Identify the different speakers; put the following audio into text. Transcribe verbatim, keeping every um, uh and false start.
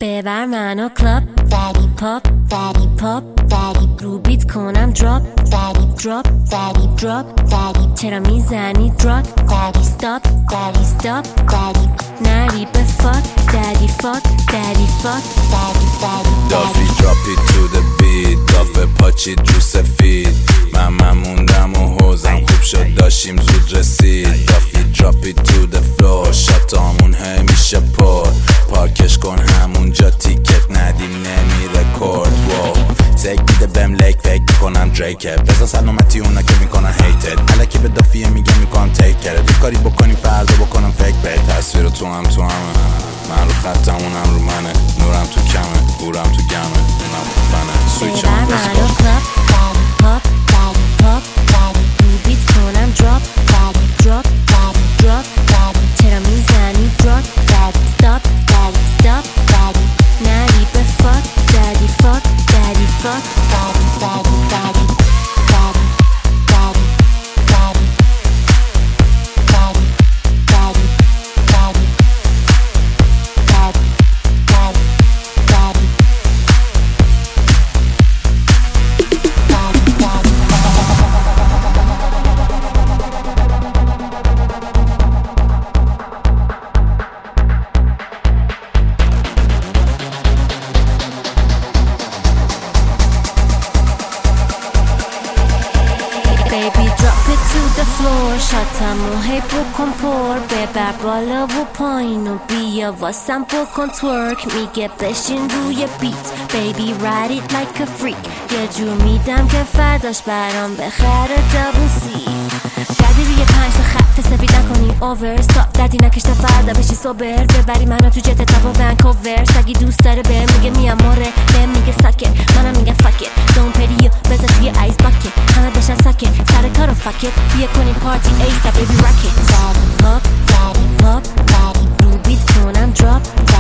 Speaker 1: ببر منو کلاب دادی پاپ دادی پاپ دادی رو بیت کنم دراپ دادی دراپ دادی دراپ دادی چرا میزنی دراپ دادی استاپ دادی استاپ دادی نری به فاک دادی فاک دادی فاک دادی دادی
Speaker 2: دافی drop it to the beat دافه پاچید رو سفید من من موندم و حوزم خوب شد داشتیم زود رسید دافی drop it to the floor شاتامون همیشه پر پاکش کن همونجا تیکت ندیم نمیره کورد واو زک میده بهم لیک فکر میکنم دریکه بزن سلامتی اونا که میکنن هیتد الکی به دافیه میگم میکنم تیک کرد دو کاری بکنیم فردا بکنم فکر به تصویر تو هم تو همه من رو خطم اونم رو منه نورم تو کمه بورم تو گمه اونم تو فنه سویچ هم
Speaker 1: منو کلاب دادی پاپ دادی پاپ دادی رو بیت کنم دراپ دادی دراپ دادی دراپ دادی چرا میزنی دراپ دادی استاپ دادی استاپ دادی نری به فاک دادی فاک دادی فاک دادی دادی دادی دادی دادی دادی دادی دادی دادی دادی دادی Baby drop it to the floor شاتمو هی بکن پر ببر بالا و پایین و بیا واسم بکن تورک میگه بشین روی بیت Baby ride it like a freak یه جور میدم که فرداش برام بخره دابل سی دردی روی پنج تا خط سفید نکنی اوور استاپ دردی نکش تا فردا بشی سوبر ببری منو تو جت تا با ونکوور سگی دوست داره بهم میگه میام موره بهم میگه ساکت منم میگم فاکت دون پریو بذار توی ایس باکت همه بشن ساکت سر کارو فاکت بیا کنیم پارتی ایسا بیبی راکت دادی پاپ دادی پاپ دادی رو بیت کنم دراپ